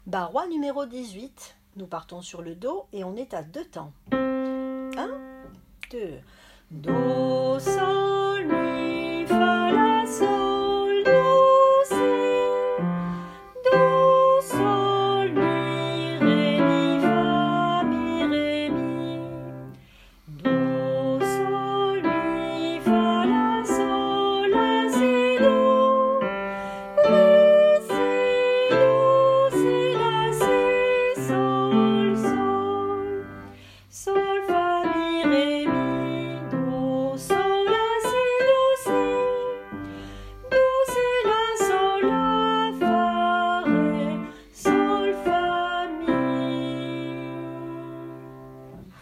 Barrois numéro 18. Nous partons sur le Do et on est à deux temps. 1, 2. Do, sol.